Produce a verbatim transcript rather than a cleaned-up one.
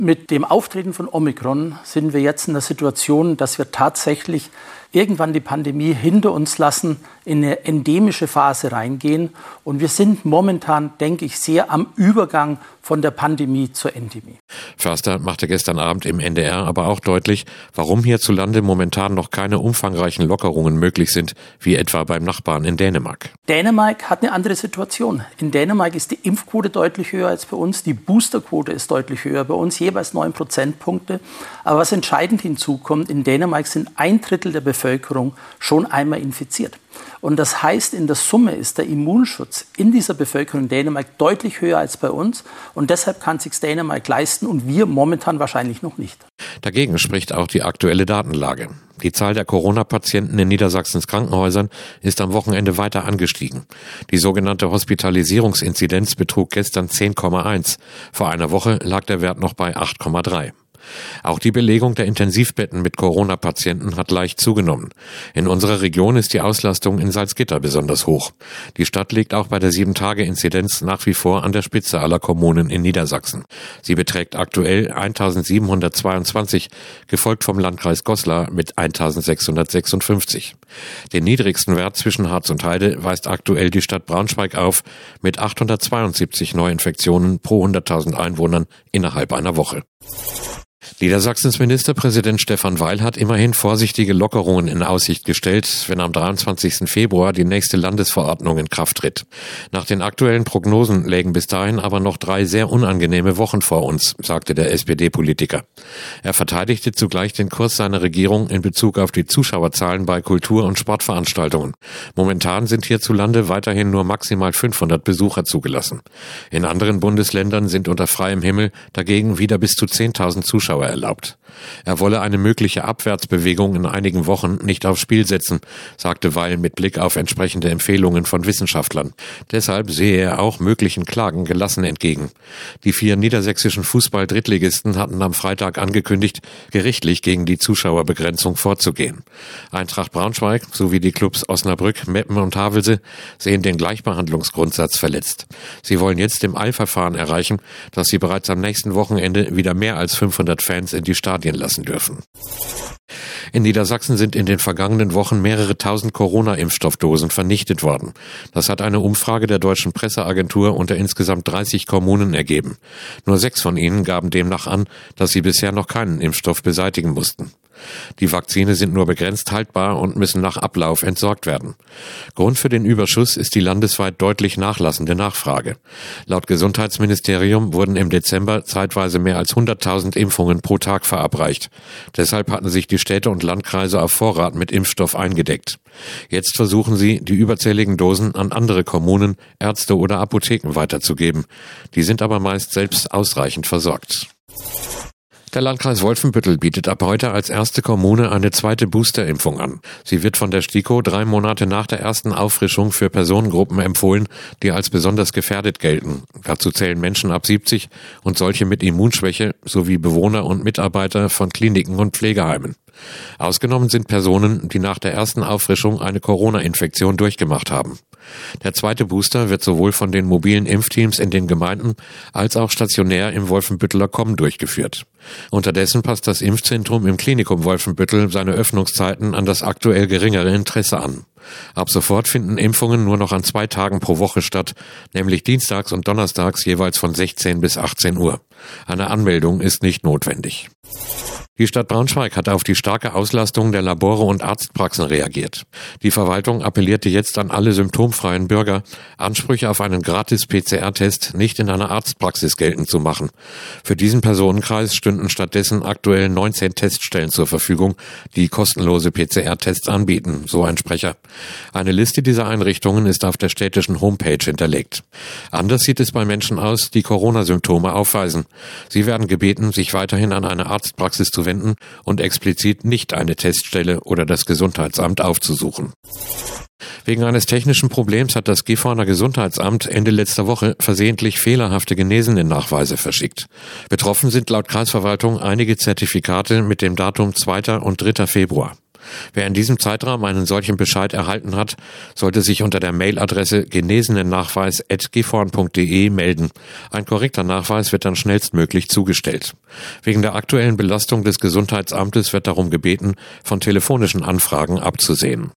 Mit dem Auftreten von Omikron sind wir jetzt in der Situation, dass wir tatsächlich irgendwann die Pandemie hinter uns lassen, in eine endemische Phase reingehen. Und wir sind momentan, denke ich, sehr am Übergang von der Pandemie zur Endemie. Förster machte gestern Abend im N D R aber auch deutlich, warum hierzulande momentan noch keine umfangreichen Lockerungen möglich sind, wie etwa beim Nachbarn in Dänemark. Dänemark hat eine andere Situation. In Dänemark ist die Impfquote deutlich höher als bei uns, die Boosterquote ist deutlich höher, bei uns jeweils neun Prozentpunkte. Aber was entscheidend hinzukommt, in Dänemark sind ein Drittel der Bevölkerung schon einmal infiziert. Und das heißt, in der Summe ist der Immunschutz in dieser Bevölkerung in Dänemark deutlich höher als bei uns. Und deshalb kann es sich Dänemark leisten und wir momentan wahrscheinlich noch nicht. Dagegen spricht auch die aktuelle Datenlage. Die Zahl der Corona-Patienten in Niedersachsens Krankenhäusern ist am Wochenende weiter angestiegen. Die sogenannte Hospitalisierungsinzidenz betrug gestern zehn Komma eins. Vor einer Woche lag der Wert noch bei acht Komma drei. Auch die Belegung der Intensivbetten mit Corona-Patienten hat leicht zugenommen. In unserer Region ist die Auslastung in Salzgitter besonders hoch. Die Stadt liegt auch bei der sieben Tage Inzidenz nach wie vor an der Spitze aller Kommunen in Niedersachsen. Sie beträgt aktuell eintausendsiebenhundertzweiundzwanzig, gefolgt vom Landkreis Goslar mit eintausendsechshundertsechsundfünfzig. Den niedrigsten Wert zwischen Harz und Heide weist aktuell die Stadt Braunschweig auf mit achthundertzweiundsiebzig Neuinfektionen pro hunderttausend Einwohnern innerhalb einer Woche. Niedersachsens Ministerpräsident Stefan Weil hat immerhin vorsichtige Lockerungen in Aussicht gestellt, wenn am dreiundzwanzigsten Februar die nächste Landesverordnung in Kraft tritt. Nach den aktuellen Prognosen lägen bis dahin aber noch drei sehr unangenehme Wochen vor uns, sagte der S P D-Politiker. Er verteidigte zugleich den Kurs seiner Regierung in Bezug auf die Zuschauerzahlen bei Kultur- und Sportveranstaltungen. Momentan sind hierzulande weiterhin nur maximal fünfhundert Besucher zugelassen. In anderen Bundesländern sind unter freiem Himmel dagegen wieder bis zu zehntausend Zuschauer erlaubt. Er wolle eine mögliche Abwärtsbewegung in einigen Wochen nicht aufs Spiel setzen, sagte Weil mit Blick auf entsprechende Empfehlungen von Wissenschaftlern. Deshalb sehe er auch möglichen Klagen gelassen entgegen. Die vier niedersächsischen Fußball-Drittligisten hatten am Freitag angekündigt, gerichtlich gegen die Zuschauerbegrenzung vorzugehen. Eintracht Braunschweig sowie die Clubs Osnabrück, Meppen und Havelse sehen den Gleichbehandlungsgrundsatz verletzt. Sie wollen jetzt im Eilverfahren erreichen, dass sie bereits am nächsten Wochenende wieder mehr als fünfhundert Fans in die Stadien lassen dürfen. In Niedersachsen sind in den vergangenen Wochen mehrere tausend Corona-Impfstoffdosen vernichtet worden. Das hat eine Umfrage der Deutschen Presseagentur unter insgesamt dreißig Kommunen ergeben. Nur sechs von ihnen gaben demnach an, dass sie bisher noch keinen Impfstoff beseitigen mussten. Die Vakzine sind nur begrenzt haltbar und müssen nach Ablauf entsorgt werden. Grund für den Überschuss ist die landesweit deutlich nachlassende Nachfrage. Laut Gesundheitsministerium wurden im Dezember zeitweise mehr als hunderttausend Impfungen pro Tag verabreicht. Deshalb hatten sich die Städte und Landkreise auf Vorrat mit Impfstoff eingedeckt. Jetzt versuchen sie, die überzähligen Dosen an andere Kommunen, Ärzte oder Apotheken weiterzugeben. Die sind aber meist selbst ausreichend versorgt. Der Landkreis Wolfenbüttel bietet ab heute als erste Kommune eine zweite Boosterimpfung an. Sie wird von der STIKO drei Monate nach der ersten Auffrischung für Personengruppen empfohlen, die als besonders gefährdet gelten. Dazu zählen Menschen ab siebzig und solche mit Immunschwäche sowie Bewohner und Mitarbeiter von Kliniken und Pflegeheimen. Ausgenommen sind Personen, die nach der ersten Auffrischung eine Corona-Infektion durchgemacht haben. Der zweite Booster wird sowohl von den mobilen Impfteams in den Gemeinden als auch stationär im Wolfenbütteler Komm durchgeführt. Unterdessen passt das Impfzentrum im Klinikum Wolfenbüttel seine Öffnungszeiten an das aktuell geringere Interesse an. Ab sofort finden Impfungen nur noch an zwei Tagen pro Woche statt, nämlich dienstags und donnerstags jeweils von sechzehn bis achtzehn Uhr. Eine Anmeldung ist nicht notwendig. Die Stadt Braunschweig hat auf die starke Auslastung der Labore und Arztpraxen reagiert. Die Verwaltung appellierte jetzt an alle symptomfreien Bürger, Ansprüche auf einen Gratis-P C R-Test nicht in einer Arztpraxis geltend zu machen. Für diesen Personenkreis stünden stattdessen aktuell neunzehn Teststellen zur Verfügung, die kostenlose P C R-Tests anbieten, so ein Sprecher. Eine Liste dieser Einrichtungen ist auf der städtischen Homepage hinterlegt. Anders sieht es bei Menschen aus, die Corona-Symptome aufweisen. Sie werden gebeten, sich weiterhin an eine Arztpraxis zu wenden und explizit nicht eine Teststelle oder das Gesundheitsamt aufzusuchen. Wegen eines technischen Problems hat das Gifhorner Gesundheitsamt Ende letzter Woche versehentlich fehlerhafte Genesenen-Nachweise verschickt. Betroffen sind laut Kreisverwaltung einige Zertifikate mit dem Datum zweiter und dritter Februar. Wer in diesem Zeitraum einen solchen Bescheid erhalten hat, sollte sich unter der Mailadresse genesenennachweis at gifhorn punkt de melden. Ein korrekter Nachweis wird dann schnellstmöglich zugestellt. Wegen der aktuellen Belastung des Gesundheitsamtes wird darum gebeten, von telefonischen Anfragen abzusehen.